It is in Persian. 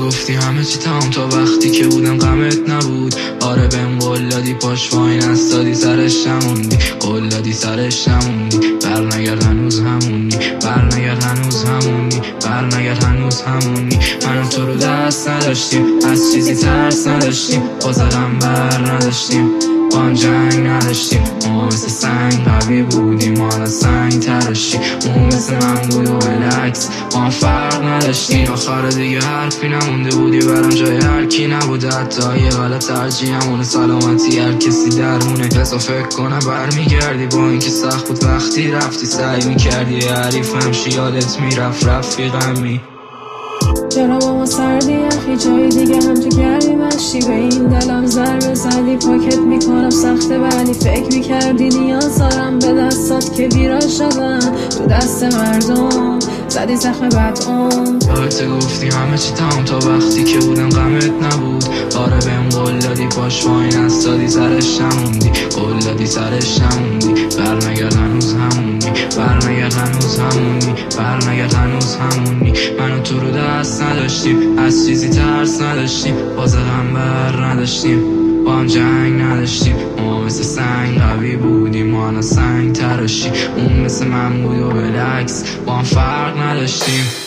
گفتی همه چی تمام تا وقتی که بودم غمت نبود. آره بهم قول دادی پاش وای نستادی سرش نموندی، قول دادی سرش نموندی. برنگرد هنوز همونی، برنگرد هنوز همونی، برنگرد هنوز همونی. من و تو رو دست نداشتیم، از چیزی ترس نداشتیم، واسه غم بر نداشتیم، با هم جنگ نداشتیم. ما مثل سنگ قوی بودیم، حالا سنگ تراشی. اون مثل من بود و بالعکس، ما هم فرق نداشتیم. آخر دیگه حرفی نمونده بودی برام، جای هر کی نبوده، حتی یه غلط ترجیحمونه. سلامتی هر کسی درمونه، بسا فکر کنم برمیگردی. با اینکه سخت بود وقتی رفتی، سعی میکردی حریفم شی، یادت میرفت رفیقمی. چرا با ما سردی یخی جای دیگه همچه کردی مشی. به این دلم ضربه زدی، پاکت میکنم سخته ولی فکر میکردی نیاز دارم به دستات که بیرا شدن تو دست مردم، زدی زخم بد اون. یادت گفتی همه چی تمام تا وقتی که بودم غمت نبود. آره بهم قول دادی پاش وای نستادی سرش نموندی، قول دادی سرش نموندی. برنگرد هنوز همونی، برنگرد هنوز همونی، برنگرد هنوز همونی. من و تو رو دست نداشتیم، از چیزی ترس نداشتیم، واسه غم بر نداشتیم، با هم جنگ نداشتیم. ما مثل سنگ قوی بودیم، حالا سنگ تراشی. اون مثل من بود و بالعکس، با هم فرق نداشتیم.